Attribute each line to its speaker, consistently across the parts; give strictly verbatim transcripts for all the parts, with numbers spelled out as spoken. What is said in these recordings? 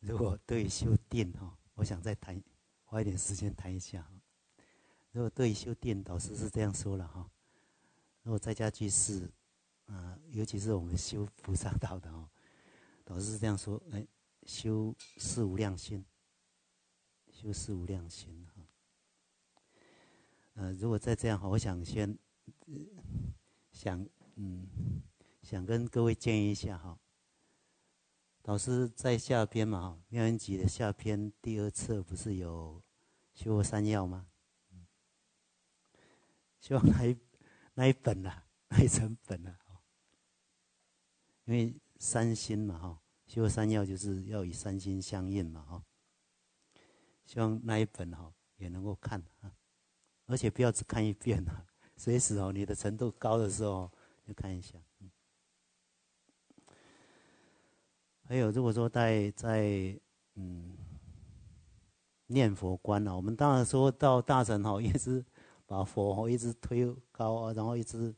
Speaker 1: 如果对于修定哈，我想再谈，花一点时间谈一下哈。如果对于修定，导师是这样说了哈。如果在家居士，啊、呃，尤其是我们修菩萨道的哈，导师是这样说：哎，修四无量心，修四无量心哈。呃，如果再这样哈，我想先、呃、想嗯想跟各位建议一下哈。导师在下篇嘛哈，妙音集的下篇第二册不是有修佛三要吗？希望那一那一本啊，那一成本啊，因为三心嘛哈，修佛三要就是要以三心相应嘛哈。希望那一本哈也能够看啊，而且不要只看一遍啊，随时哦你的程度高的时候就看一下。嗯还有，如果说在在嗯念佛观啊，我们当然说到大乘哈，一直把佛哈一直推高啊，然后一直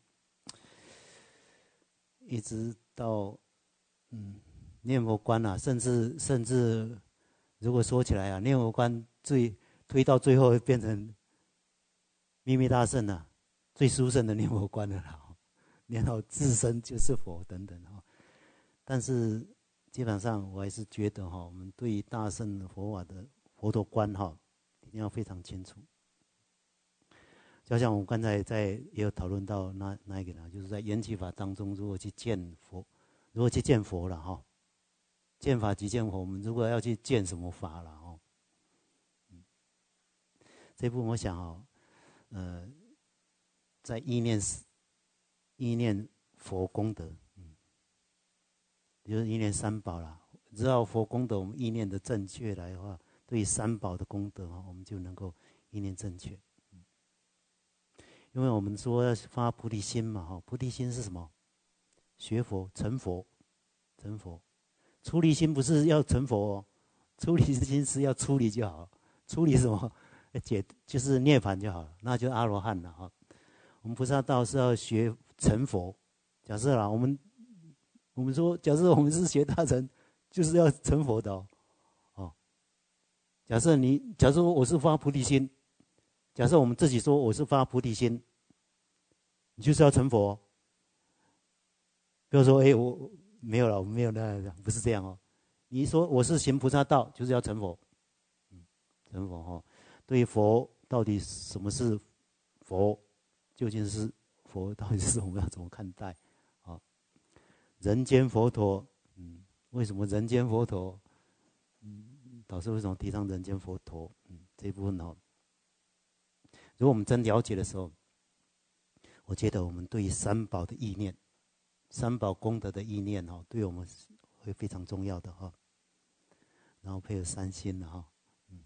Speaker 1: 一直到嗯念佛观啊，甚至甚至如果说起来啊，念佛观最推到最后变成秘密大乘啊，最殊胜的念佛观了啦，念到自身就是佛等等哈。但是基本上我还是觉得哈，我们对于大乘佛法的佛陀观哈，一定要非常清楚。就像我们刚才在也有讨论到那那一个呢，就是在缘起法当中，如果去见佛，如果去见佛了哈，见法即见佛，我们如果要去见什么法了哦，嗯，这部分我想哦，呃，在意念意念佛功德，嗯，就是意念三宝啦。只要佛功德，我们意念的正确来的话，对于三宝的功德啊，我们就能够意念正确。因为我们说要发菩提心嘛，哈，菩提心是什么？学佛成佛，成佛。出离心不是要成佛哦，出离心是要出离就好，出离什么？解就是涅槃就好了，那就阿罗汉了哈。我们菩萨道是要学成佛。假设啦，我们我们说，假设我们是学大乘，就是要成佛的哦。哦，假设你，假设我是发菩提心。假设我们自己说我是发菩提心，你就是要成佛。不要说哎，我没有了，我没有那，不是这样哦。你说我是行菩萨道，就是要成佛，嗯，成佛哈。对于佛到底什么是佛，究竟是佛，到底是我们要怎么看待？啊，人间佛陀，嗯，为什么人间佛陀？嗯，导师为什么提倡人间佛陀？嗯，这一部分哦。如果我们真了解的时候，我觉得我们对于三宝的意念、三宝功德的意念哈，对我们会非常重要的哈。然后配合三心的哈，嗯，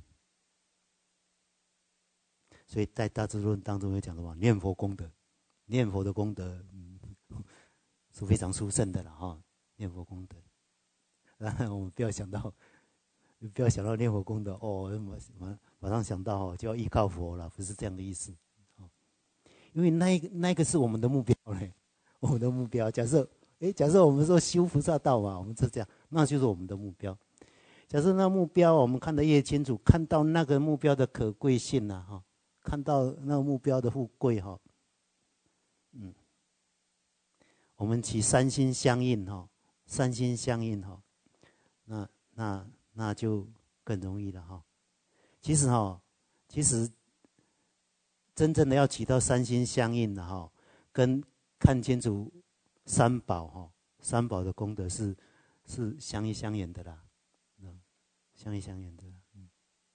Speaker 1: 所以在大智论当中有讲的嘛，念佛功德，念佛的功德，嗯，是非常殊胜的了哈。念佛功德，当然我们不要想到，不要想到念佛功德哦，马马上想到哦，就要依靠佛了，不是这样的意思。因为那个那个是我们的目标嘞，我们的目标。假设，哎，假设我们说修菩萨道嘛，我们是这样，那就是我们的目标。假设那目标我们看得越清楚，看到那个目标的可贵性啊，哈，看到那个目标的富贵哈，嗯，我们起三心相应哈，三心相应哈，那那那就更容易了哈。其实哈，其实。真正的要起到三心相应的哈，跟看清楚三宝哈，三宝的功德是是相依相远的啦，嗯，相依相远的，嗯。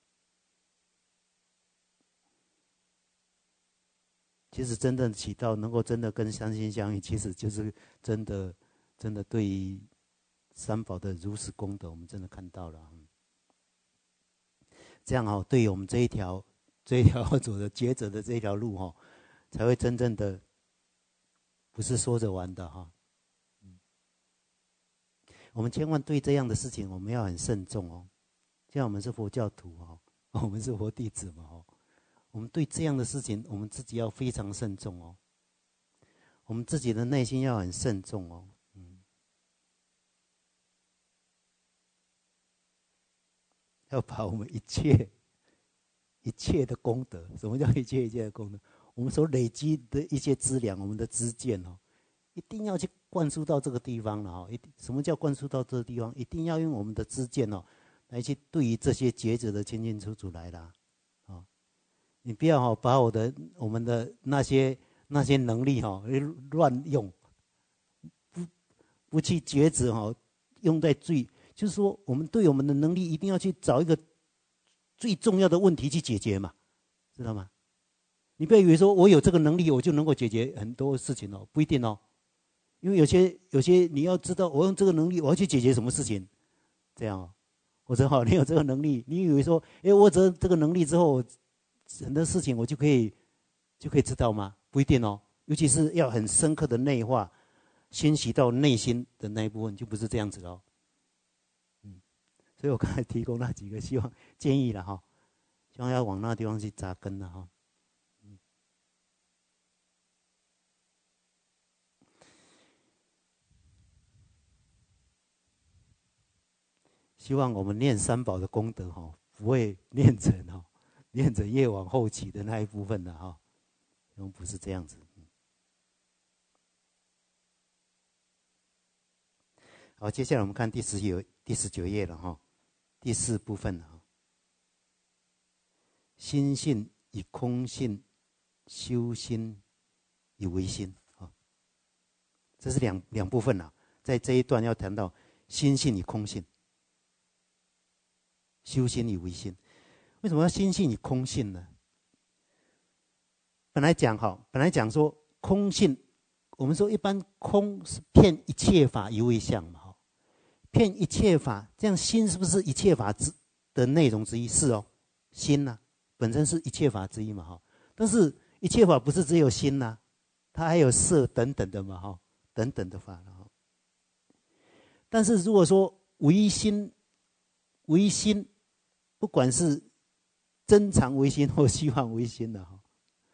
Speaker 1: 其实真正起到能够真的跟三心相应，其实就是真的真的对于三宝的如实功德，我们真的看到了。嗯，这样哦，对于我们这一条。这一条走的抉择的这一条路哈，才会真正的不是说着玩的哈。嗯，我们千万对这样的事情我们要很慎重哦。像我们是佛教徒哦，我们是佛弟子嘛哦，我们对这样的事情我们自己要非常慎重哦。我们自己的内心要很慎重哦。嗯， 要把我们一切一切的功德，什么叫一切一切的功德？我们所累积的一些资粮，我们的知见哦，一定要去灌输到这个地方了哈。一定什么叫灌输到这个地方？一定要用我们的知见哦，来去对于这些抉择的清清楚楚来啦。啊，你不要哈把我的我们的那些那些能力哈乱用，不不去抉择哈，用在最就是说，我们对我们的能力一定要去找一个最重要的问题去解决嘛，知道吗？你不要以为说我有这个能力，我就能够解决很多事情哦，不一定哦。因为有些有些你要知道，我用这个能力，我要去解决什么事情，这样哦。或者好，你有这个能力，你以为说，哎，我有这个能力之后，很多事情我就可以就可以知道吗？不一定哦。尤其是要很深刻的内化，欣喜到内心的那一部分，就不是这样子哦。嗯，所以我刚才提供那几个希望建议了哈，希望要往那地方去扎根了哈。希望我们念三宝的功德哈，不会念成哈，念成越往后期的那一部分的哈，因为不是这样子。好，接下来我们看第十页、第十九页了哈，第四部分哈，心性与空性，修心与唯心啊，这是两两部分呐，在这一段要谈到心性与空性。修心与唯心，为什么要心性与空性呢？本来讲哈，本来讲说空性，我们说一般空是骗一切法犹为相嘛，骗一切法，这样心是不是一切法之的内容之一？是哦，心呐、啊，本身是一切法之一嘛哈。但是一切法不是只有心呐、啊，它还有色等等的嘛哈，等等的法了哈。但是如果说唯心，唯心。不管是真常唯心或虚幻唯心的哈，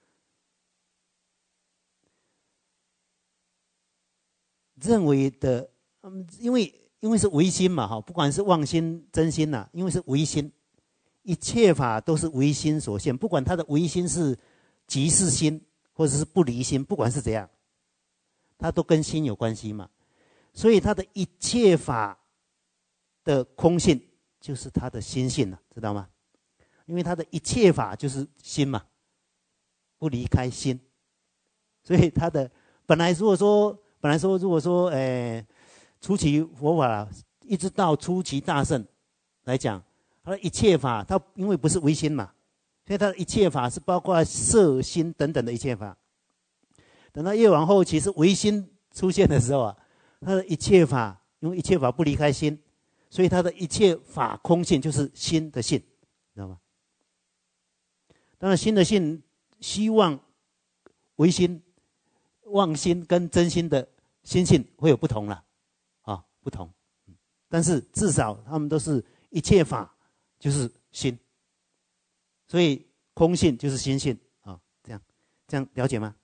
Speaker 1: 认为的，嗯，因为因为是唯心嘛哈，不管是妄心真心呐、啊，因为是唯心，一切法都是唯心所现，不管它的唯心是即是心或者是不离心，不管是怎样，它都跟心有关系嘛，所以它的一切法的空性就是它的心性了、啊，知道吗？因为他的一切法就是心嘛，不离开心，所以他的本来如果说本来说如果说呃初期佛法一直到初期大乘来讲，他的一切法，他因为不是唯心嘛，所以他的一切法是包括色心等等的一切法。等到越往后期是唯心出现的时候啊，他的一切法因为一切法不离开心，所以他的一切法空性就是心的性，知道吗？当然，心的性，希望唯心、妄心跟真心的心性会有不同了，啊，不同。但是至少他们都是一切法，就是心，所以空性就是心性啊，这样这样了解吗？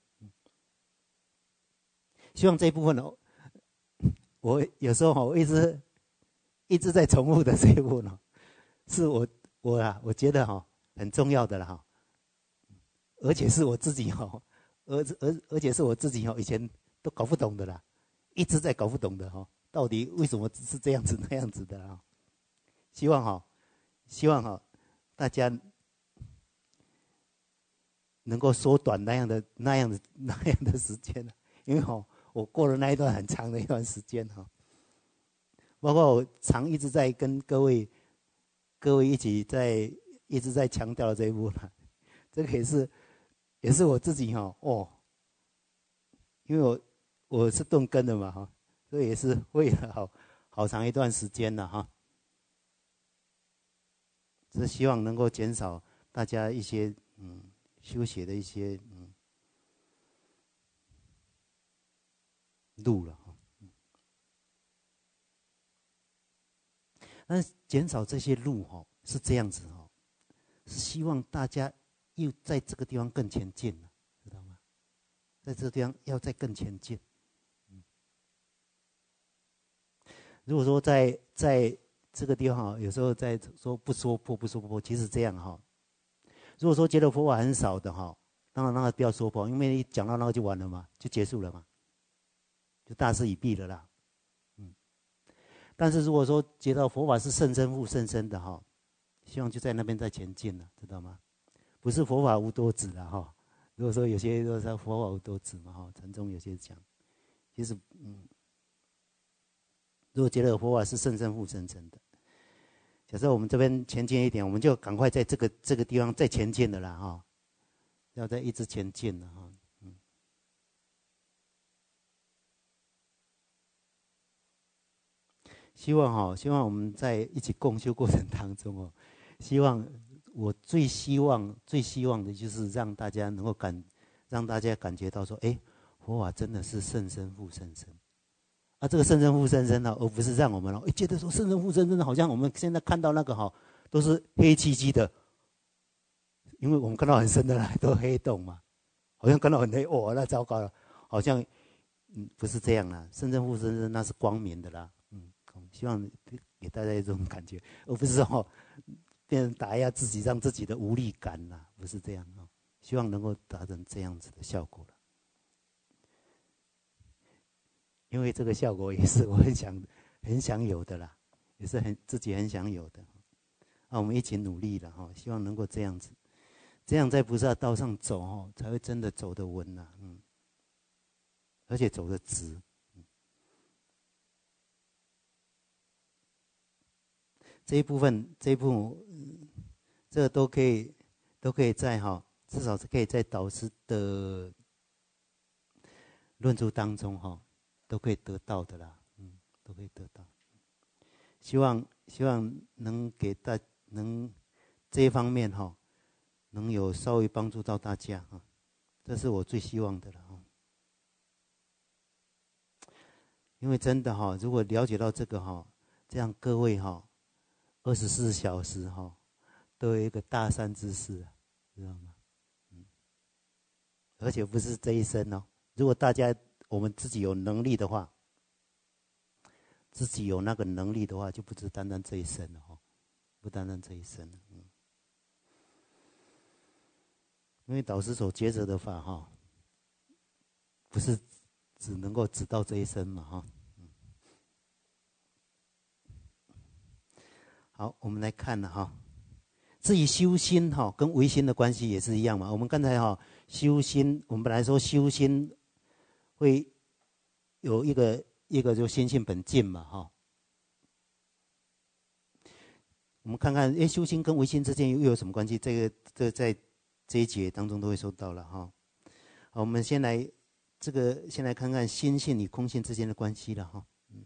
Speaker 1: 希望这一部分哦，我有时候哈，我一直一直在重复的这一部分哦，是我我啊，我觉得哈很重要的了哈。而且是我自己哈，而而而且是我自己哈，以前都搞不懂的啦，一直在搞不懂的哈，到底为什么是这样子那样子的啊？希望哈，希望哈，大家能够缩短那样的那样的那样的时间，因为哈，我过了那一段很长的一段时间哈，包括我常一直在跟各位各位一起在一直在强调这一步了，这个也是。也是我自己哈哦，因为我我是顿根的嘛哈，所以也是为了好好长一段时间了哈，只是希望能够减少大家一些嗯修学的一些嗯路了哈，但是减少这些路哈是这样子哈，是希望大家又在这个地方更前进了，知道吗？在这个地方要再更前进。嗯、如果说在在这个地方哈，有时候在说不说破不说破，其实这样哈。如果说觉得佛法很少的哈，当然那个不要说破，因为一讲到那个就完了嘛，就结束了嘛，就大势已毕了啦。嗯，但是如果说觉得佛法是甚深复甚深的哈，希望就在那边再前进了，知道吗？不是佛法无多子了哈。如果说有些说是佛法无多子嘛哈，禅宗有些讲，其实嗯，如果觉得佛法是甚深复甚深的。假设我们这边前进一点，我们就赶快在这个这个地方再前进的啦哈，要再一直前进了哈，嗯。希望哈，希望我们在一起共修过程当中哦，希望我最希望最希望的就是让大家能够感，让大家感觉到说，哎，佛法真的是甚深复甚深。啊，这个甚深复甚深呢，而不是让我们哦，觉得说甚深复甚深，好像我们现在看到那个哈，都是黑漆漆的，因为我们看到很深的啦，都黑洞嘛，好像看到很黑，哦，那糟糕了，好像嗯不是这样啦，甚深复甚深那是光明的啦，嗯，希望给大家一种感觉，而不是说变成打压自己，让自己的无力感啦，不是这样哦，希望能够达成这样子的效果了。因为这个效果也是我很想很想有的啦，也是很自己很想有的。啊，我们一起努力了哈，希望能够这样子，这样在菩萨道上走哈，才会真的走得稳呐，嗯，而且走得直。嗯，这一部分这一部分，嗯，这个都可以都可以在哈，至少是可以在导师的论著当中哈。都可以得到的啦，嗯，都可以得到。希望希望能给大能这一方面哈，能有稍微帮助到大家哈，这是我最希望的了哈。因为真的哈，如果了解到这个哈，这样各位哈，二十四小时哈，都有一个大善知识，知道吗？嗯，而且不是这一生哦，如果大家我们自己有能力的话，自己有那个能力的话，就不只单单这一生了哈，不单单这一生了，嗯。因为导师所抉择的法哈，不是只能够只到这一生嘛哈，嗯。好，我们来看了哈，至于修心哈，跟唯心的关系也是一样嘛。我们刚才哈修心，我们本来说修心会有一个。一个就心性本净嘛，哈。我们看看，哎，修心跟唯心之间又有什么关系？这个，这个在这一节当中都会说到了哈。好，我们先来这个，先来看看心性与空性之间的关系了哈。嗯，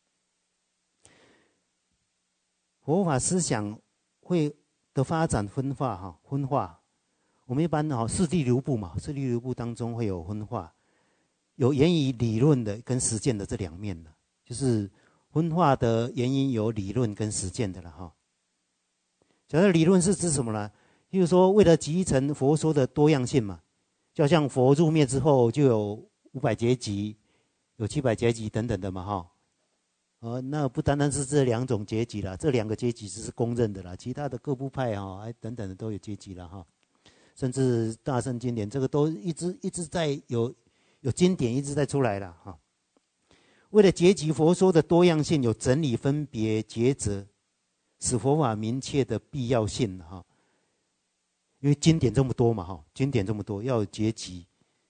Speaker 1: 佛法思想会的发展分化哈，分化。我们一般哈四谛流布嘛，四谛流布当中会有分化。有言语理论的跟实践的这两面的，就是分化的原因有理论跟实践的了哈。假设理论是指什么呢？就是说为了集成佛说的多样性嘛，就好像佛入灭之后就有五百劫集，有七百劫集等等的嘛哈。呃，那不单单是这两种阶级啦，这两个阶级只是公认的啦，其他的各部派哈，还等等的都有阶级了哈。甚至大乘经典这个都一直一直在有。有经典一直在出来了哈。为了结集佛说的多样性，有整理分别抉择，使佛法明确的必要性哈。因为经典这么多嘛哈，经典这么多，要有结集，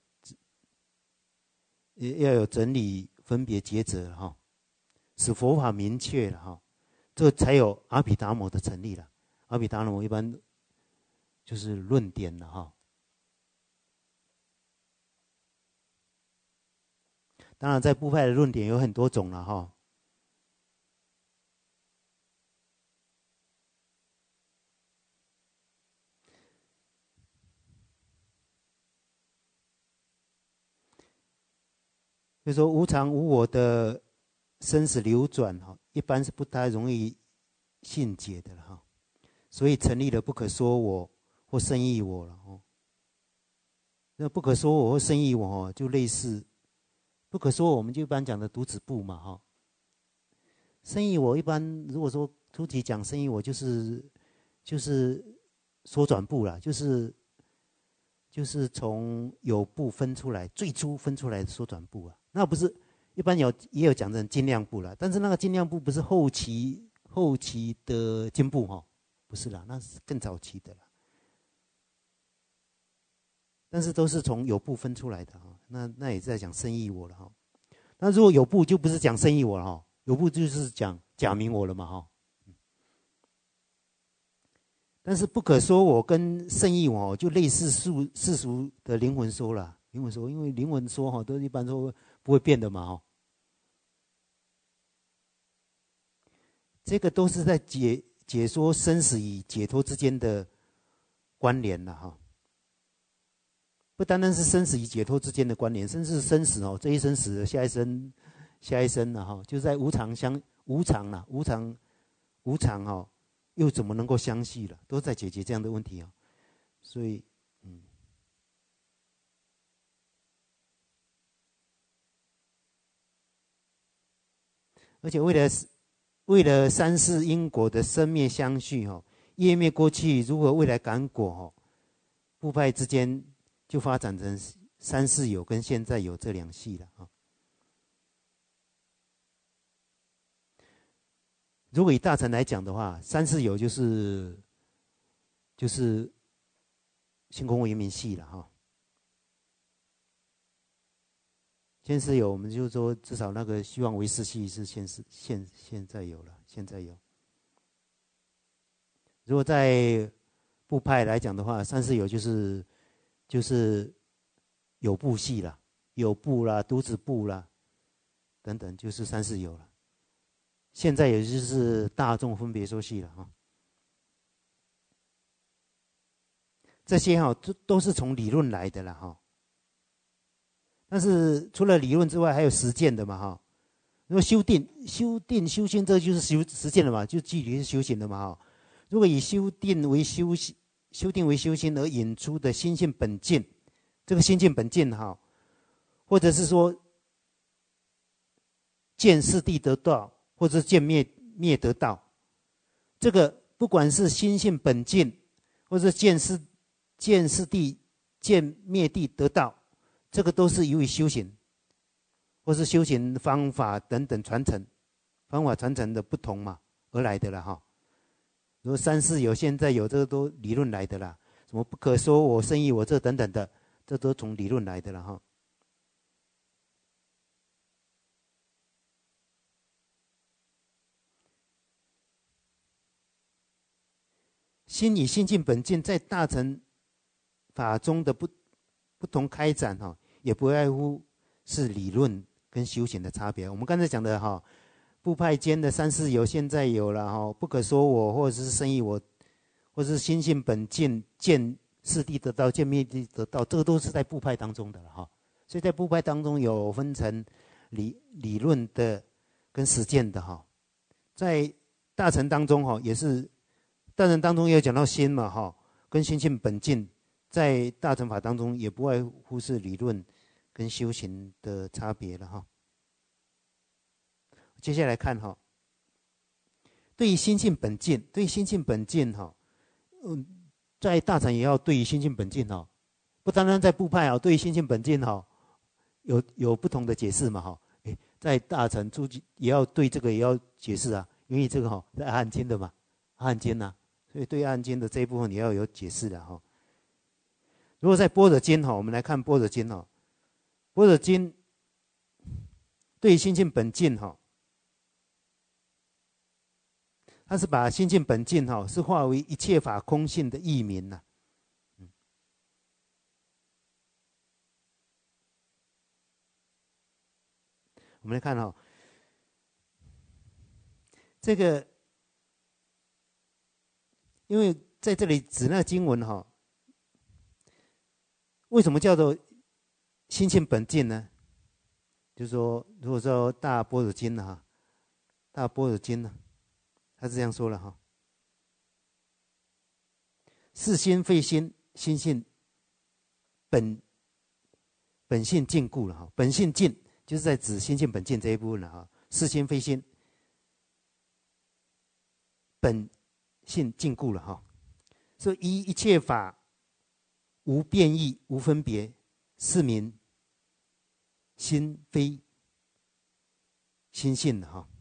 Speaker 1: 要有整理分别抉择哈，使佛法明确了哈，这才有阿毗达摩的成立了。阿毗达摩一般就是论点了哈。当然，在部派的论点有很多种了哈。就说无常无我的生死流转哈，一般是不太容易信解的了哈。所以成立了不可说我或胜义我了哈。那不可说我或胜义我哈，就类似不可说我们就一般讲的独子部嘛哈。胜义我一般如果说初期讲生意我就是就是缩转部啦，就是就是从有部分出来，最初分出来的缩转部啊，那不是一般有也有讲成精量部啦，但是那个精量部不是后期后期的进步哈，不是啦，那是更早期的啦。但是都是从有部分出来的哈，那那也是在讲生意我了哈。那如果有部就不是讲生意我了哈，有部就是讲假名我了嘛哈。但是不可说我跟生意我就类似世世俗的灵魂说了，灵魂说，因为灵魂说哈都一般说不会变的嘛哈。这个都是在解解说生死与解脱之间的关联了哈。不单单是生死与解脱之间的关联，甚至生死哦，这一生死了，下一生，下一生了哈，就在无常相无常啦，无常无常哈，又怎么能够相续了？都在解决这样的问题啊。所以，嗯，而且为了为了三世因果的生灭相续哈，业灭过去，如何未来感果哈，部派之间就发展成三世有跟现在有这两系了啊。如果以大乘来讲的话，三世有就是就是性空无明系了哈。现世有，我们就说至少那个虚妄唯识系是现世现现在有了，现在有。如果在部派来讲的话，三世有就是就是有部系啦，有部啦、独子部啦等等，就是三世有了。现在也就是大众分别说系了哈。这些哈都都是从理论来的啦哈。但是除了理论之外，还有实践的嘛哈。如果修定、修定、修行，这就是修实践了嘛，就距离是修行的嘛哈。如果以修定为修行，修定为修行而引出的心性本净，这个心性本净哈，或者是说见四谛得道，或者见灭灭得道，这个不管是心性本净，或者见四见四谛、见灭谛得道，这个都是由于修行，或是修行方法等等传承，方法传承的不同嘛而来的了哈。如果三世有、现在有，这个都理论来的啦。什么不可说我、生意我这等等的，这都从理论来的了哈。心与心境本净在大乘法中的不不同开展哈，也不外乎是理论跟修行的差别。我们刚才讲的哈，部派间的三世有、现在有了哈，不可说我或者是生意我，或者是心性本净、见四谛得道、见灭谛得道，这个都是在部派当中的了哈。所以在部派当中有分成理理论的跟实践的哈。在大乘当中哈，也是大乘当中也有讲到心嘛哈，跟心性本净，在大乘法当中也不外乎是理论跟修行的差别了哈。接下来看哈，对于心性本净，对于心性本净哈，嗯，在大乘也要对于心性本净哈，不单单在部派啊，对于心性本净哈，有有不同的解释嘛哈。诶，在大乘初级也要对这个也要解释啊，因为这个哈在阿含经的嘛，阿含经呐、啊，所以对阿含经的这一部分你要有解释的哈。如果在般若经哈，我们来看般若经哈，般若经对于心性本净哈。他是把心性本净哈，是化为一切法空性的义名呐、嗯。我们来看哈，这个，因为在这里指那经文哈，为什么叫做心性本净呢？就是说，如果说大般若经哈，大般若经呢。他是这样说了哈：是心非心，心性本本性净故了哈。本性净就是在指心性本净这一部分了哈。是心非心，
Speaker 2: 本性禁锢了哈。所以一一切法无变异无分别，是名心非心性的哈。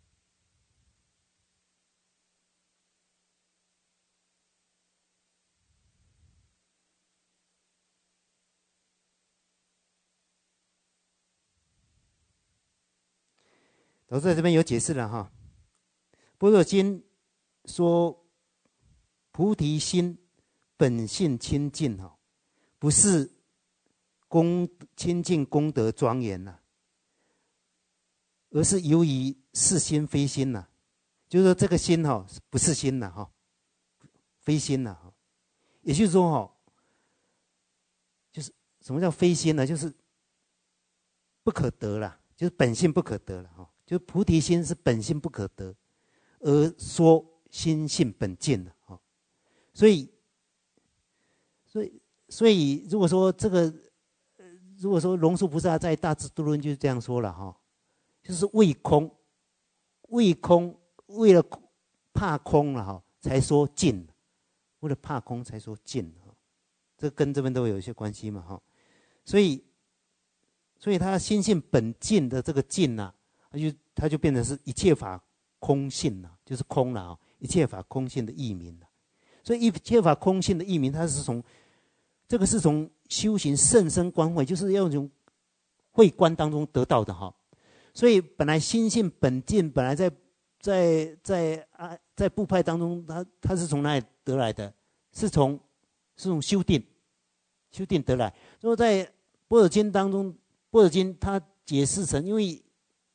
Speaker 2: 老师在这边有解释了哈。般若经说，菩提心本性清净哈，不是功清净功德庄严呐，而是由于是心非心呐，就是说这个心哈不是心呐哈，非心呐哈。也就是说哈，就是什么叫非心呢？就是不可得了，就是本性不可得了哈。就菩提心是本性不可得，而说心性本净的哈。所以，所以，所以，如果说这个，如果说龙树菩萨在《大智度论》就是这样说了哈，就是为空，为空，为了怕空了哈，才说净，为了怕空才说净哈，这跟这边都有一些关系嘛哈。所以，所以他心性本净的这个净呐、啊。它就它就变成是一切法空性了，就是空了啊！一切法空性的义名了。所以一切法空性的义名，它是从这个是从修行甚深观会，就是要从会观当中得到的哈。所以本来心性本净，本来在在在啊在部派当中，它它是从哪里得来的？是从是从修定修定得来。所以在般若经当中，般若经它解释成因为。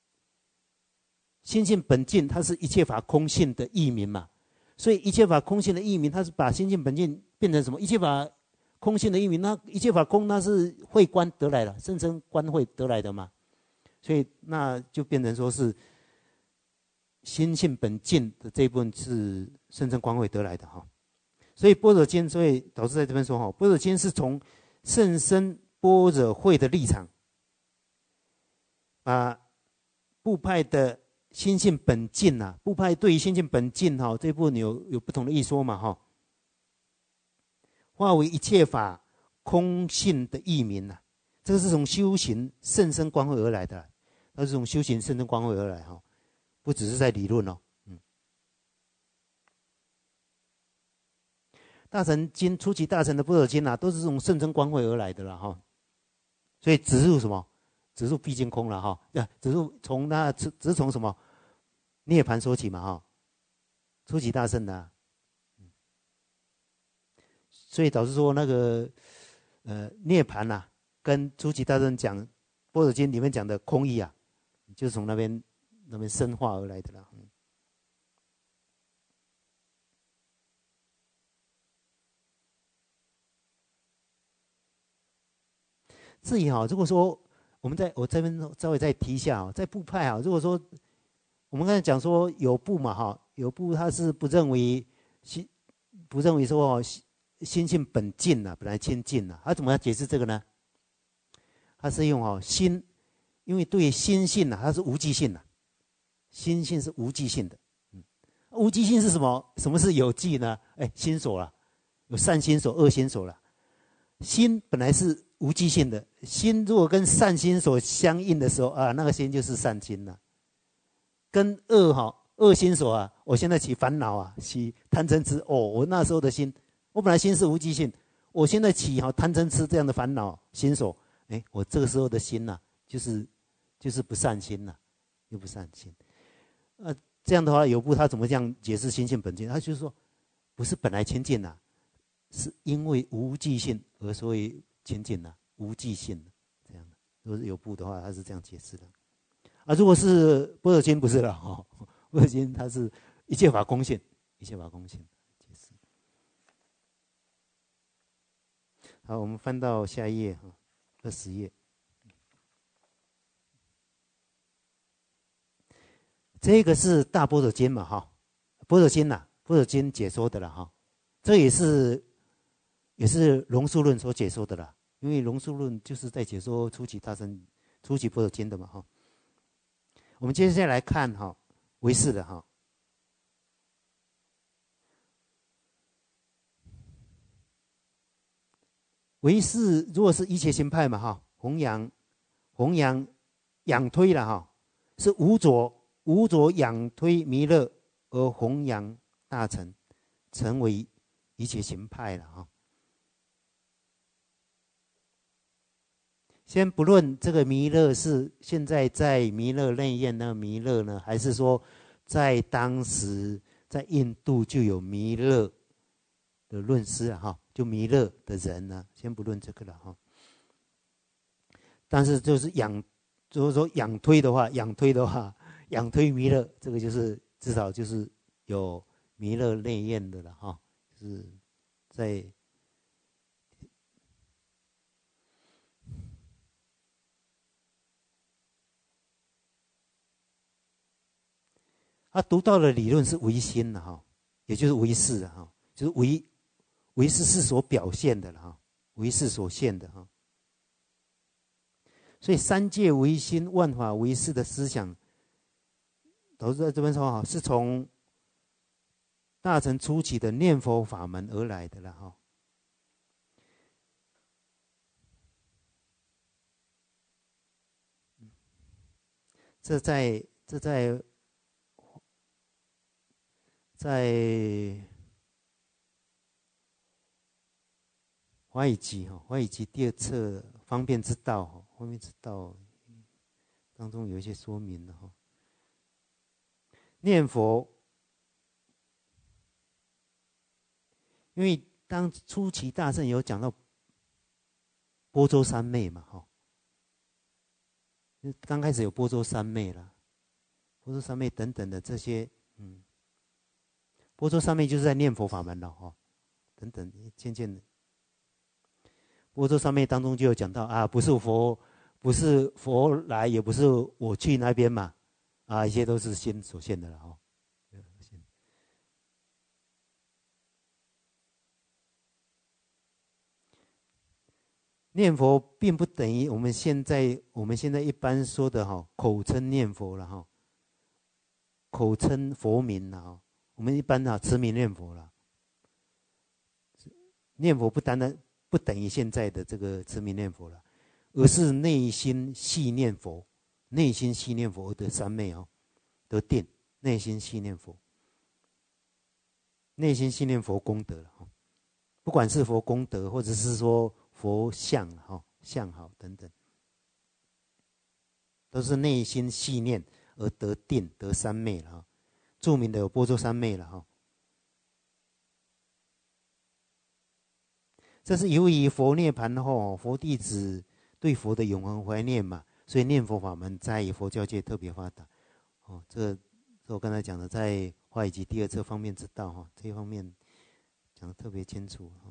Speaker 2: 心性本净，它是一切法空性的义名嘛，所以一切法空性的义名，它是把心性本净变成什么？一切法空性的义名，那一切法空，那是慧观得来的，甚深观慧得来的嘛，所以那就变成说是心性本净的这一部分是甚深观慧得来的哈。所以般若经，所以导师在这边说哈，般若经是从甚深般若慧的立场，把部派的。心性本净啊，部派对于心性本净哈、哦、这一部分有有不同的一说嘛哈、哦，化为一切法空性的义名啊，这个是从修行甚深观慧而来的，它是从修行甚深观慧而来哈、哦，不只是在理论哦，嗯。大乘经初级大乘的般若经啊，都是从甚深观慧而来的了哈、哦，所以指入什么？指入毕竟空了哈，呀，指入从那只是从什么？涅盘说起嘛哈，初级大乘的、啊，所以导致说那个呃涅盘呐，跟初级大乘讲般若经里面讲的空义啊，就是从那边那边深化而来的啦。嗯、至于哈，如果说我们在我这边稍微再提一下啊，在部派啊，如果说我们刚才讲说有部嘛哈，有部他是不认为心不认为说心性本净呐、啊，本来清净呐、啊，他怎么样解释这个呢？他是用哦心，因为对心性呐、啊，它是无记性的、啊，心性是无记性的，嗯，无记性是什么？什么是有记呢？哎，心所了，有善心所、恶心所了。心本来是无记性的，心如果跟善心所相应的时候啊，那个心就是善心了。跟恶哈恶心所啊，我现在起烦恼啊，起贪嗔痴哦，我那时候的心，我本来心是无记性，我现在起哈贪嗔痴这样的烦恼心所，哎，我这个时候的心呐、啊，就是就是不善心呐、啊，又不善心，呃，这样的话有部他怎么这样解释心性本净？他就是说，不是本来清净呐、啊，是因为无记性而所以清净呐、啊，无记性这样的。如果是有部的话，他是这样解释的。啊，如果是般若经不是了哈、哦，般若经它是一切法空性，一切法空性解释。好，我们翻到下一页哈，二十页。这个是大般若经嘛哈，般若经呐、啊，般若经解说的了哈，这也是也是龙树论所解说的了，因为龙树论就是在解说初级大乘、初级般若经的嘛哈。我们接下来看哈，唯识的哈。 唯识如果是一切行派嘛哈，弘扬弘扬仰推了哈，是无着无着仰推弥勒而弘扬大乘，成为一切行派了哈。先不论这个弥勒是现在在弥勒内院那个弥勒呢，还是说在当时在印度就有弥勒的论师啊哈，就弥勒的人呢，先不论这个了哈。但是就是仰，就是说仰推的话，仰推的话，仰推弥勒，这个就是至少就是有弥勒内院的了哈，就是在。他读到的理论是唯心的哈，也就是唯识的哈，就是唯唯识是所表现的了哈，唯识所现的哈。所以三界唯心、万法唯识的思想，都是在这边说哈，是从大乘初期的念佛法门而来的了哈。这在这在。在华语集哈，华语集第二册方便之道哈，方便之道当中有一些说明的哈。念佛，因为当初期大乘有讲到波州三昧嘛哈，刚开始有波州三昧了，波州三昧等等的这些，嗯。波州三昧就是在念佛法门了哈，等等，渐渐的，波州三昧当中就有讲到啊，不是佛，不是佛来，也不是我去那边嘛，啊，一切都是心所现的了哈。念佛并不等于我们现在我们现在一般说的哈，口称念佛了哈，口称佛名了哈。我们一般啊，持名念佛了。念佛不单单不等于现在的这个持名念佛了，而是内心系念佛，内心系念佛而得三昧哦，得定，内心系念佛，内心系念佛功德了哈。不管是佛功德，或者是说佛像哈，相好等等，都是内心系念而得定，得三昧了哈。著名的有波州三昧了哈。这是由于佛涅盘后，佛弟子对佛的永恒怀念嘛，所以念佛法门在佛教界特别发达。哦，这是我刚才讲的，在华语集第二册方面之道哈，这一方面讲的特别清楚哈。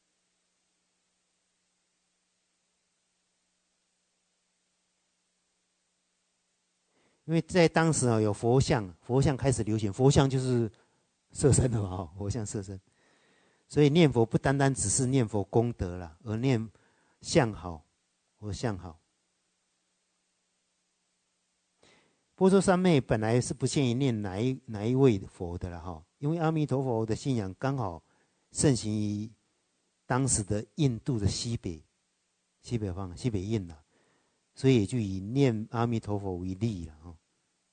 Speaker 2: 因为在当时啊，有佛像，佛像开始流行，佛像就是色身的嘛，佛像色身，所以念佛不单单只是念佛功德了，而念相好和相好。波州三昧本来是不限于念哪一哪一位佛的了哈，因为阿弥陀佛的信仰刚好盛行于当时的印度的西北西北方西北印了，所以也就以念阿弥陀佛为例了哈。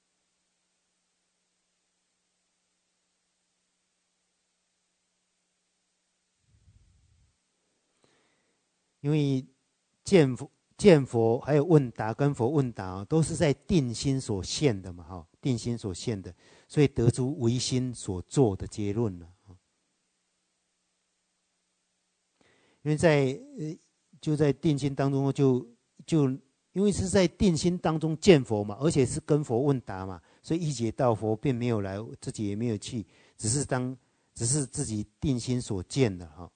Speaker 2: 因为见佛、见佛还有问答跟佛问答，都是在定心所现的嘛，哈，定心所现的，所以得出唯心所做的结论了。因为在呃就在定心当中就就因为是在定心当中见佛嘛，而且是跟佛问答嘛，所以一解道佛并没有来，自己也没有去，只是当只是自己定心所见的哈。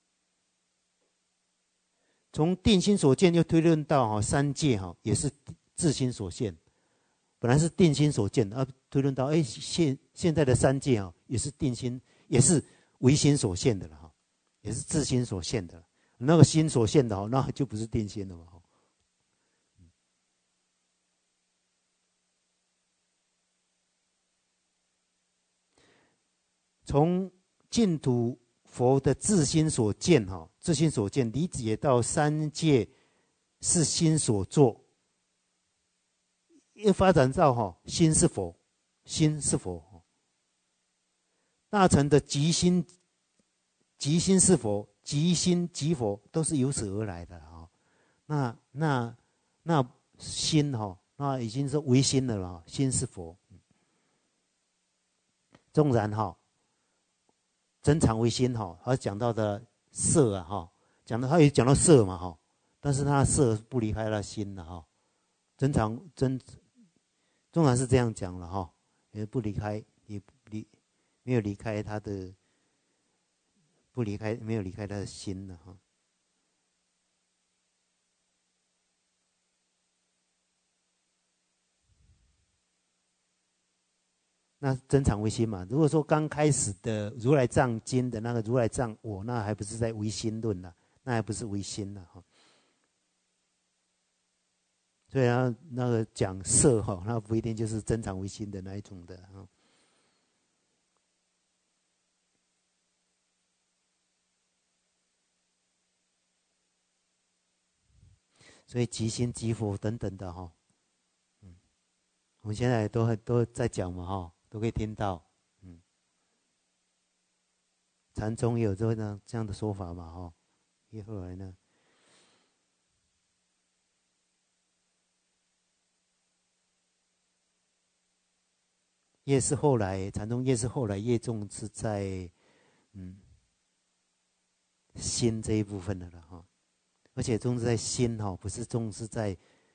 Speaker 2: 从定心所见，又推论到哈三界哈也是自心所现，本来是定心所见，啊推论到哎现现在的三界啊也是定心，也是唯心所现的了哈，也是自心所现的了。那个心所现的哈，那就不是定心了嘛。从净土佛的自心所见哈，自心所见理解到三界是心所作，又发展到哈心是佛，心是佛。大乘的即心，即心是佛，即心即佛，都是由此而来的哈。那那那心哈，那已经是唯心了了，心是佛。纵然哈，真常唯心哈，他讲到的色啊哈，讲到他也讲到色嘛哈，但是他的色不离开他的心了哈。真常真，纵然是这样讲了哈，也不离开，也不离。没有离开他的，不离开，没有离开他的心了哈。那真常唯心嘛？如果说刚开始的如来藏经的那个如来藏我，那还不是在唯心论了，那还不是唯心了哈。所以啊，那个讲色哈，那不一定就是真常唯心的那一种的哈。所以即心即佛等等的哈，嗯，我们现在都都在讲嘛哈，都可以听到，嗯，禅宗也有这样这样的说法嘛哈，也后来呢，越是后来禅宗越是后来越重是在嗯心这一部分的了哈。而且重视在心哈，不是重视在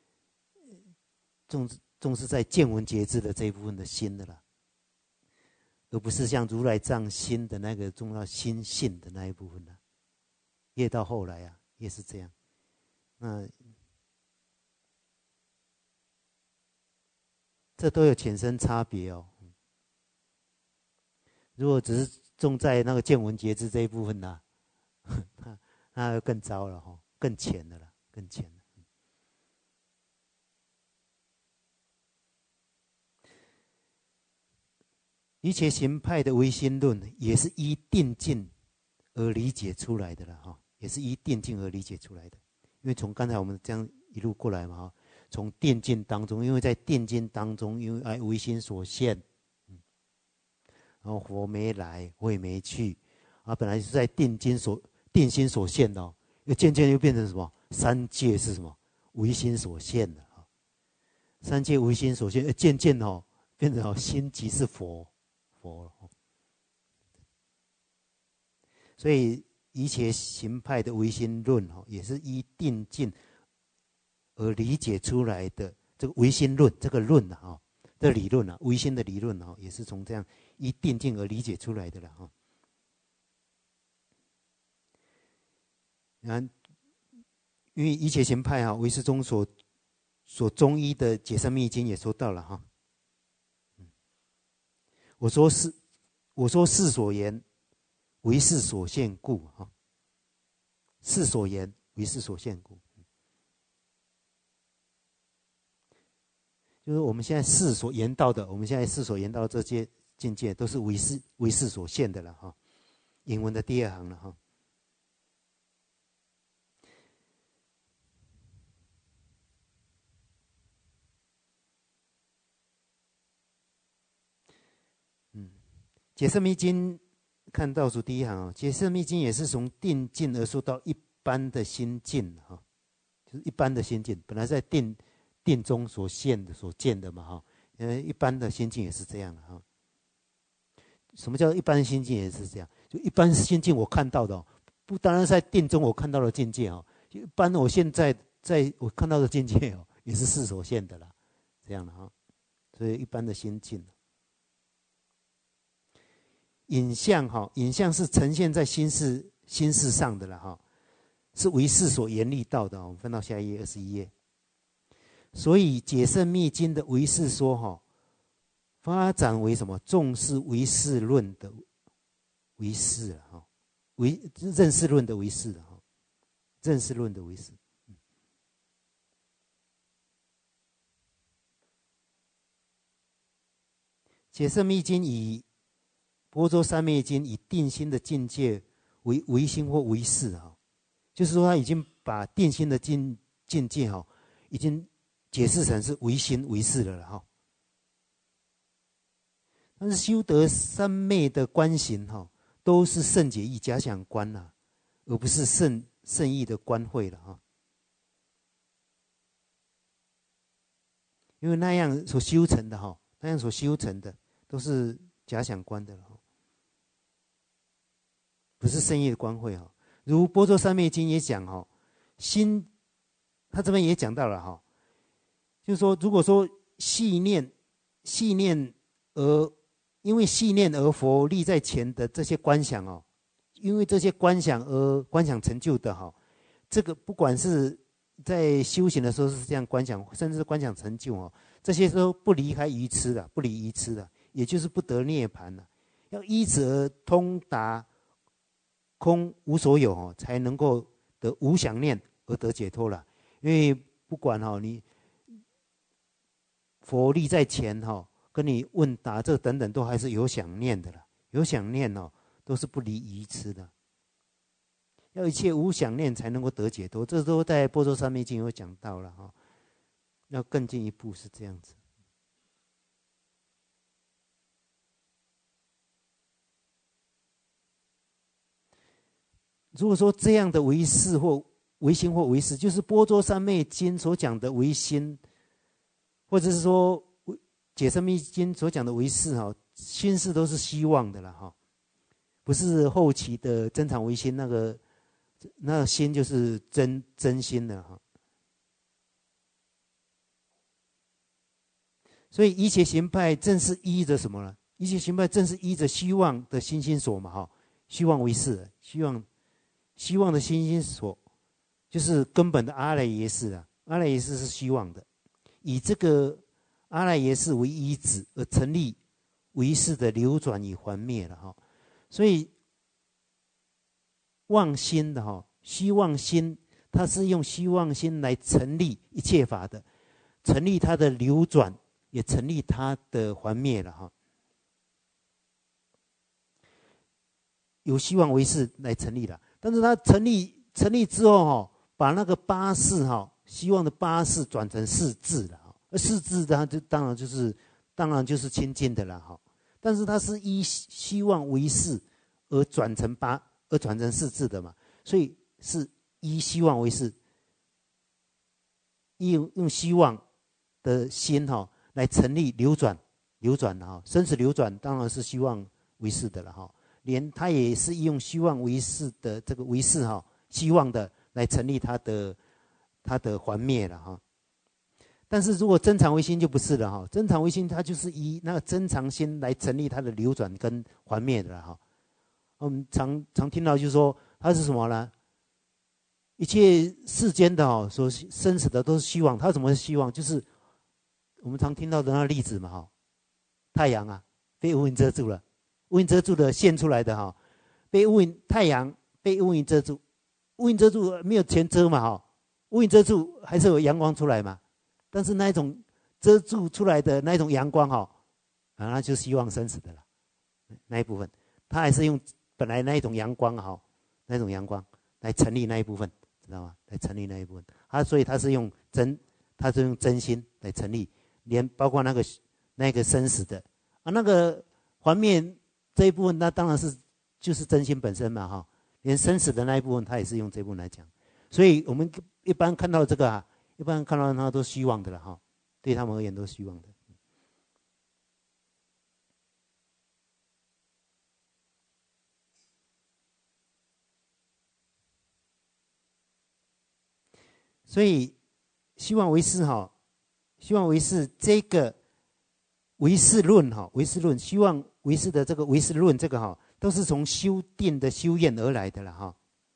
Speaker 2: 重重视在见闻觉知的这一部分的心的了，而不是像如来藏心的那个重要心性的那一部分的。越到后来啊，越是这样。那这都有浅深差别哦。如果只是重在那个见闻觉知这一部分呢、啊，那那更糟了哈。更浅的了，更浅了。一切行派的唯心论也是依定境而理解出来的了哈，也是依定境而理解出来的。因为从刚才我们这样一路过来嘛哈，从定境当中，因为在定境当中，因为爱唯心所现，嗯，然后佛没来，我也没去，啊，本来是在定境所定心所现的、哦，又渐渐又变成什么？三界是什么？唯心所现的啊！三界唯心所现，渐渐哦，变成哦，心即是佛，佛了。所以一切行派的唯心论哦，也是依定境而理解出来的。这个唯心论，这个论啊，这理论啊，唯心的理论啊，也是从这样依定境而理解出来的了哈。然后。因为一切行派哈，唯识中所所中医的解深密经也说到了哈。我说是，我说世所言，唯识所现故哈。世所言，唯识所现故，就是我们现在世所言到的，我们现在世所言到的这些境界，都是唯识唯识所现的了哈。引文的第二行了哈。解深密经看倒数第一行啊，解深密经也是从定境而说到一般的心境哈，就是一般的心境，本来在定定中所现的所见的嘛哈，呃，一般的心境也是这样的哈。什么叫一般心境也是这样？就一般心境我看到的、哦，不当然在定中我看到的境界哦，一般我现在在我看到的境界哦，也是世所现的啦，这样的哈，所以一般的心境。影像哈，影像是呈现在心事心事上的了哈，是唯识所严厉到的。我们翻到下一页二十一页。所以解深密经的唯识说哈，发展为什么？重视唯识论的唯识了哈，唯认识论的唯识了哈，认识论的唯识。解深密经以《般舟三昧经》以定心的境界唯唯心或唯识哈，就是说他已经把定心的境境界哈，已经解释成是唯心唯识了了哈。但是修得三昧的观行哈，都是圣解义假想观呐，而不是圣圣义的观慧了哈。因为那样所修成的哈，那样所修成的都是假想观的了哈，不是圣义的观慧哈。如《般若三昧经》也讲哈，心，他这边也讲到了哈，就是说，如果说细念、细念而因为细念而佛立在前的这些观想哦，因为这些观想而观想成就的哈，这个不管是在修行的时候是这样观想，甚至是观想成就哦，这些都不离开愚痴的，不离愚痴的，也就是不得涅槃了。要依此而通达空无所有哦，才能够得无想念而得解脱了。因为不管哈，你佛立在前哈，跟你问答这等等都还是有想念的了，有想念哦，都是不离愚痴的。要一切无想念才能够得解脱，这都在《般若三昧经》有讲到了哈。要更进一步是这样子。如果说这样的唯识或唯心或唯识，就是《般若三昧经》所讲的唯心，或者是说《解深密经》所讲的唯识哈，心识都是希望的了哈，不是后期的真常唯心那个。那心就是真真心的哈，所以一切行派正是依着什么呢？一切行派正是依着希望的心心所嘛哈，希望为是，希望希望的心心所，就是根本的阿赖耶识啊，阿赖耶识是希望的，以这个阿赖耶识为依止而成立唯识的流转与还灭了哈，所以。妄心的哈，希望心，它是用希望心来成立一切法的，成立它的流转，也成立它的还灭了哈。有希望为是来成立了，但是它成立成立之后哈，把那个八事哈，希望的八事转成四智了哈，而四智它就当然就是当然就是清净的了哈，但是它是依希望为是而转成八。而转成四智的嘛，所以是依希望为是，用用希望的心哈、哦、来成立流转流转的哈、哦，生死流转当然是希望为是的了哈、哦，连他也是用希望为是的这个为是哈、哦，希望的来成立他的他的还灭了哈、哦。但是如果真常唯心就不是了哈、哦，真常唯心它就是以那个真常心来成立它的流转跟还灭的了哈、哦。我们常常听到就是说它是什么呢？一切世间的哦，所生死的都是希望，它怎么是希望？就是我们常听到的那个例子嘛哈，太阳啊被乌云遮住了，乌云遮住的现出来的哈，被乌云太阳被乌云遮住，乌云遮住没有全遮嘛哈，乌云遮住还是有阳光出来嘛，但是那一种遮住出来的那一种阳光哈，啊那就希望生死的了，那一部分，它还是用。本来那一种阳光哈，那种阳光来成立那一部分，知道吗？来成立那一部分，它所以它是用真，它是用真心来成立，连包括那个那个生死的啊，那个还灭这一部分，那当然是就是真心本身嘛哈，连生死的那一部分，它也是用这部分来讲，所以我们一般看到这个啊，一般看到它都希望的了哈，对他们而言都是希望的。所以，希望唯识哈，希望唯识这个唯识论哈，唯识论，希望唯识的这个唯识论这个哈，都是从修定的修验而来的了哈。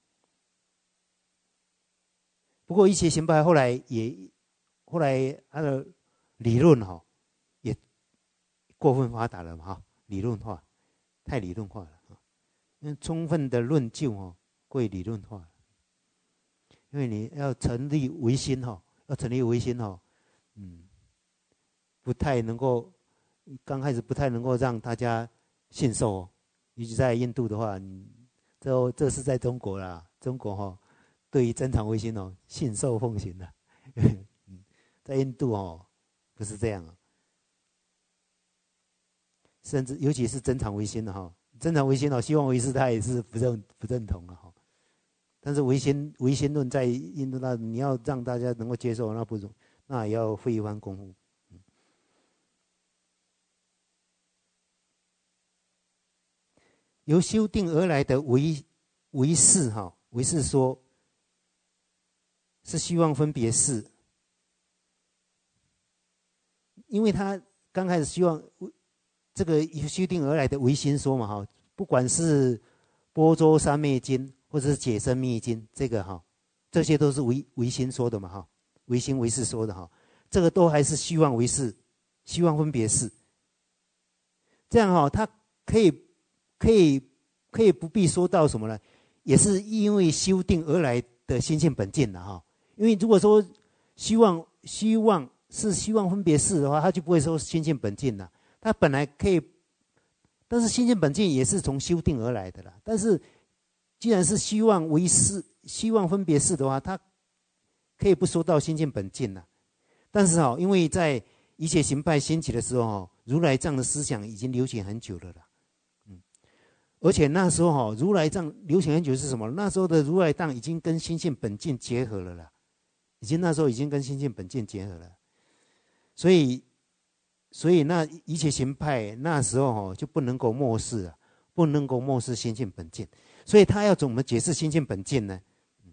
Speaker 2: 不过一些行派后来也，后来他的理论哈，也过分发达了哈，理论化，太理论化了哈，因为充分的论究哈，过于理论化了。因为你要成立唯心哈，要成立唯心哈，嗯，不太能够，刚开始不太能够让大家信受哦。尤其在印度的话，
Speaker 1: 这这是在中国啦，中国哈、哦，对于真常唯心哦，信受奉行的。在印度哦，不是这样啊。甚至尤其是真常唯心的哈，真常唯心哦，希望唯识他也是不认不认同了哈。但是唯心唯心论在印度那，你要让大家能够接受，那不容，那也要费一番功夫。由修定而来的唯唯识哈，唯识说是希望分别识，因为他刚开始希望这个由修定而来的唯心说嘛哈，不管是般舟三昧经或者是解深密经，这个哈，这些都是唯唯心说的嘛哈，唯心唯识说的哈，这个都还是希望唯识，希望分别识，这样哈，他可以可以可以不必说到什么呢？也是因为修定而来的心性本净了哈。因为如果说希望希望是希望分别识的话，他就不会说心性本净了。他本来可以，但是心性本净也是从修定而来的啦。但是既然是希望唯识、希望分别识的话，他可以不说到心性本净了。但是哈，因为在一切行派兴起的时候哈，如来藏的思想已经流行很久了啦。嗯，而且那时候哈，如来藏流行很久是什么？那时候的如来藏已经跟心性本净结合了啦。已经那时候已经跟心性本净结合了，所以，所以那一切行派那时候哦就不能够漠视啊，不能够漠视心性本净，所以他要怎么解释心性本净呢？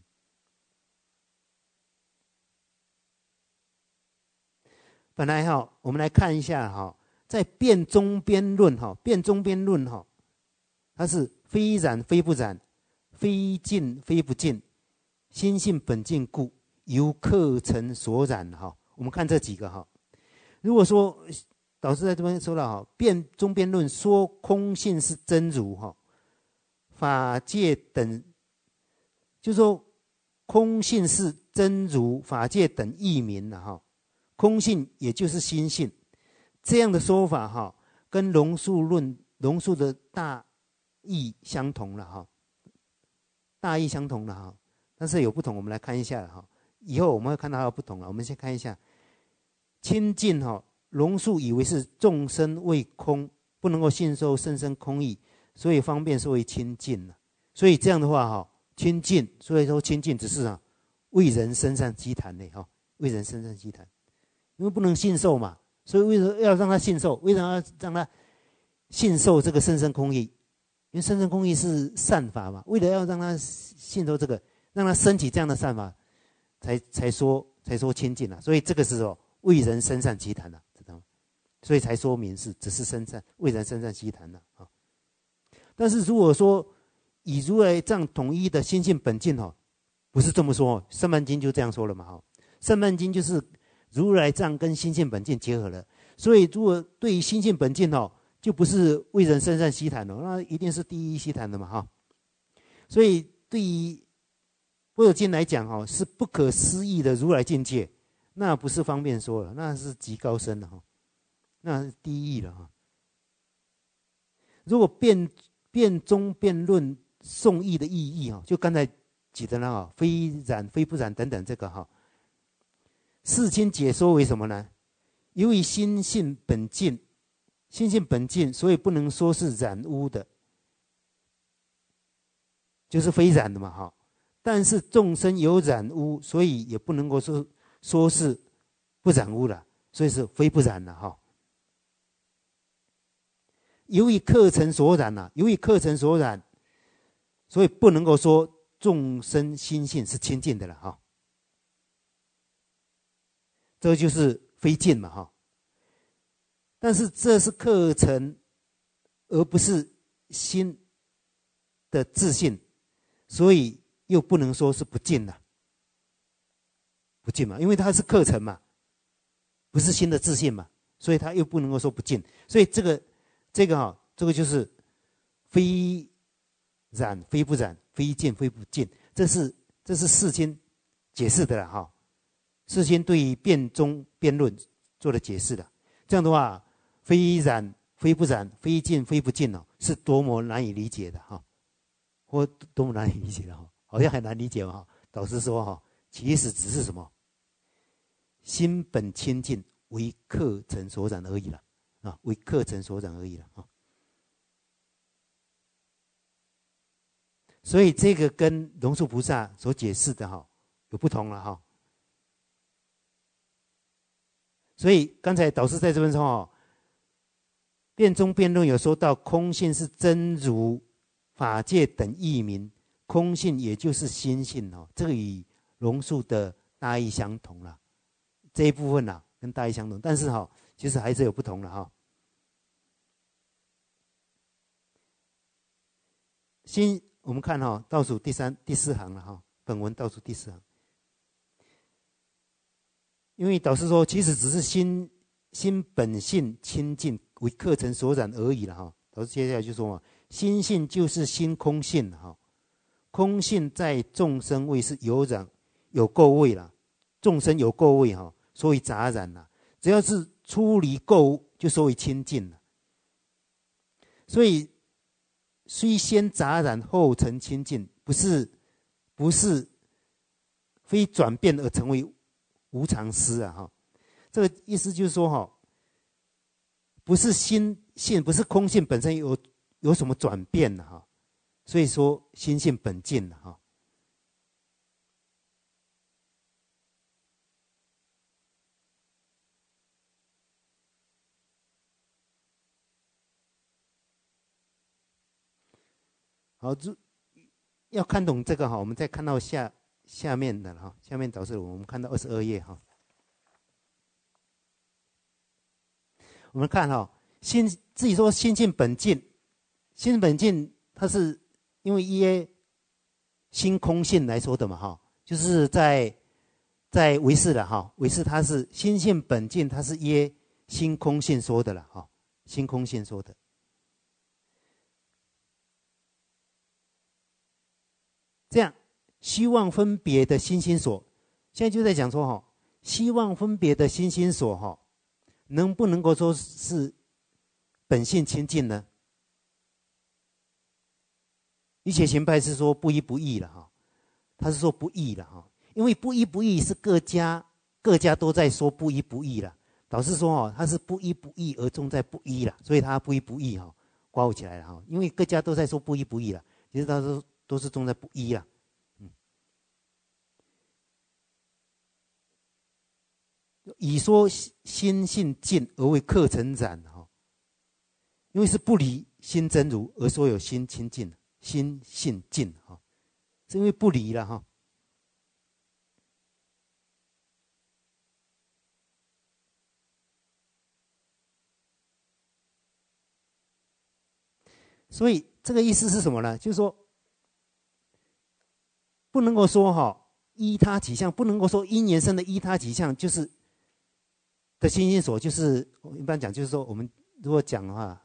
Speaker 1: 本来哈，我们来看一下哈，在辩中边论哈，辩中边论哈，它是非染非不染，非净非不净，心性本净故。由客尘所染哈，我们看这几个哈。如果说导师在这边说了哈，辩中边论说空性是真如哈，法界等，就说空性是真如，法界等异名了哈。空性也就是心性，这样的说法哈，跟龙树论龙树的大义相同了哈，大义相同了哈，但是有不同，我们来看一下哈。以后我们会看到它有不同了。我们先看一下清净哈，龙树以为是众生为空，不能够信受甚深空义，所以方便说为清净了。所以这样的话哈，清净，所以说清净只是啊为人身上积谈的哈，为人身上积谈，因为不能信受嘛，所以为什么要让他信受？为什么要让他信受这个甚深空义？因为甚深空义是善法嘛，为了要让他信受这个，让他升起这样的善法。才才说才说清净了，所以这个是哦为人身上积谈了，知道吗？所以才说明是只是身上为人身上积谈了啊。但是如果说以如来藏统一的心性本净哦，不是这么说哦，《胜鬘经》就这样说了嘛哈，《胜鬘经》就是如来藏跟心性本净结合了，所以如果对于心性本净哦，就不是为人身上积谈哦，那一定是第一积谈的嘛哈。所以对于般若经来讲哈，是不可思议的如来境界，那不是方便说了，那是极高深了哈，那是第一义了哈。如果辩辩中辩论颂义的意义哈，就刚才举的那个非染非不染等等这个哈，世亲解说为什么呢？由于心性本净，心性本净，所以不能说是染污的，就是非染的嘛哈。但是众生有染污，所以也不能够说说是不染污了，所以是非不染了哈。由于客尘所染啊，由于客尘所染，所以不能够说众生心性是清净的了哈。这就是非净嘛哈。但是这是客尘，而不是心的自信，所以又不能说是不净了，不净嘛，因为它是课程嘛，不是新的自信嘛，所以它又不能够说不净。所以这个这个哈、哦，这个就是非染非不染，非净非不净，这是这是世亲解释的了哈。世亲对于辩中辩论做了解释的，这样的话，非染非不染，非净非不净哦，是多么难以理解的哈。
Speaker 2: 或多么难以理解了哈，好像很难理解嘛。导师说哈，其实只是什么，心本清净，为课程所染而已了啊，为课程所染而已了啊。所以这个跟龙树菩萨所解释的哈有不同了哈。所以刚才导师在这边说哈，辩中辩论有说到空性是真如法界等义名，空性也就是心性哦，这个与龙树的大意相同了，这一部分啊跟大意相同，但是哈其实还是有不同的哈。心我们看哈倒数第三第四行了哈，本文倒数第四行。因为导师说，其实只是心心本性清净，为课程所染而已了哈。导师接下来就说嘛，心性就是心空性哈，空性在众生位是有染有垢位了，众生有垢位哈，所以杂染了。只要是出离垢，就所谓清净了。所以虽先杂染后成清净，不是不是非转变而成为无常思啊哈，这个意思就是说哈，不是心性，不是空性本身有有什么转变了哈，所以说心性本净了哈。好，要看懂这个哈，我们再看到下下面的哈，下面导致我们看到二十二页哈。我们看哈，心自己说心性本净，心本净它是因为依心空性来说的嘛哈，就是在在唯识了哈，唯识它是心性本净，它是依心空性说的了哈，心空性说的。这样，希望分别的心心所，现在就在讲说哈，希望分别的心心所哈，能不能够说是本性清净呢？一切行派是说不一不异了哈，他是说不异了哈，因为不一不异是各家各家都在说不一不异了，导师说哈，他是不一不异而重在不一了，所以他不一不异哈，刮起来了哈，因为各家都在说不一不异了，其实他说。都是重在不一啊，嗯，以说心性净而为课程染哈，因为是不离心真如而说有心清净，心性净哈，是因为不离了哈。所以这个意思是什么呢？就是说。不能够说哈依他起相，不能够说因缘生的依他起相就是的心心所，就是一般讲就是说我们如果讲的话，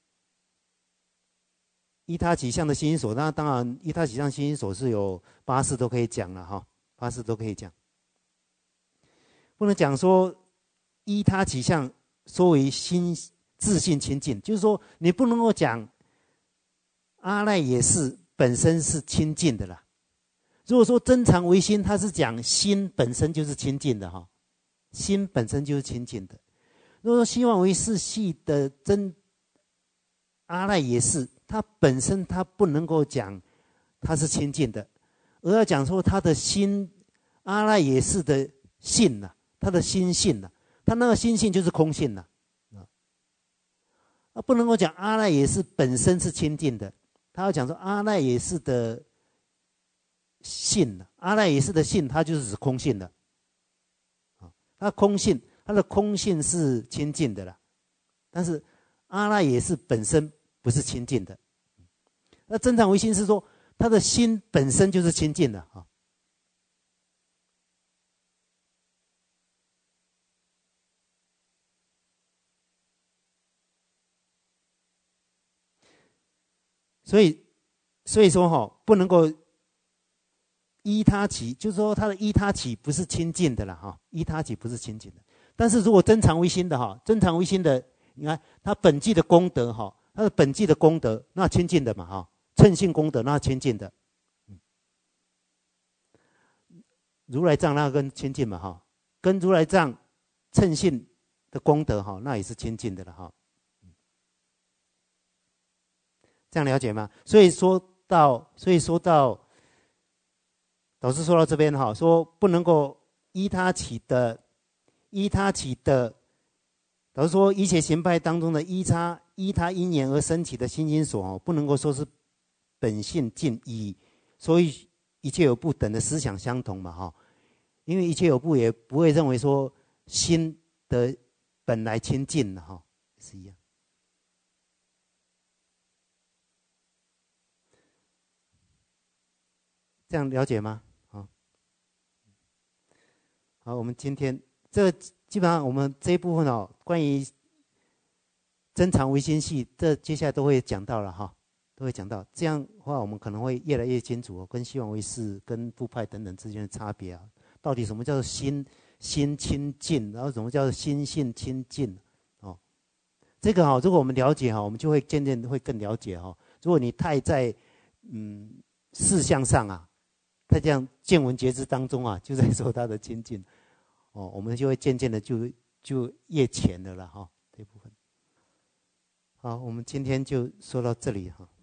Speaker 2: 依他起相的心心所，那当然依他起相心心所是有八事都可以讲了哈，八事都可以讲，不能讲说依他起相说为心自性清净，就是说你不能够讲阿赖耶识本身是清净的啦。如果说真常唯心，它是讲心本身就是清净的哈，心本身就是清净的。如果说希望唯识系的真阿赖耶识，它本身它不能够讲它是清净的，而要讲说它的心阿赖耶识的性呐，它的心性呐，它那个心性就是空性呐，啊，不能够讲阿赖耶识本身是清净的，他要讲说阿赖耶识的。性阿赖耶识的性，它就是指空性的，啊，它空性，它的空性是清净的啦，但是阿赖耶识本身不是清净的。那真常唯心是说，他的心本身就是清净的啊。所以，所以说哈、哦，不能够。依他起，就是说他的依他起不是清净的了哈，依他起不是清净的。但是如果真常唯心的哈，真常唯心的，你看他本具的功德哈，他的本具的功德那清净的嘛哈， 称性功德，那亲近的。如来藏那跟亲近嘛哈，跟如来藏称性的功德哈，那也是亲近的了哈。这样了解吗？所以说到，所以说到，导师说到这边哈，说不能够依他起的，依他起的，导师说一切行派当中的依他依他因缘而生起的心心所，不能够说是本性尽以，所以一切有不等的思想相同嘛哈，因为一切有不也不会认为说心的本来亲近了哈，是一样。这样了解吗？好，好，我们今天这基本上我们这一部分哦，关于增长唯心系，这接下来都会讲到了哈，都会讲到。这样的话，我们可能会越来越清楚、哦、跟希望唯识、跟部派等等之间的差别啊，到底什么叫做心心亲近，然后什么叫做心性亲近哦。这个哈、哦，如果我们了解哈、哦，我们就会渐渐会更了解哈、哦。如果你太在嗯事项上啊。他这样见闻觉知当中啊，就在说他的亲近，哦，我们就会渐渐的就就越浅的了哈，这部分。好，我们今天就说到这里哈。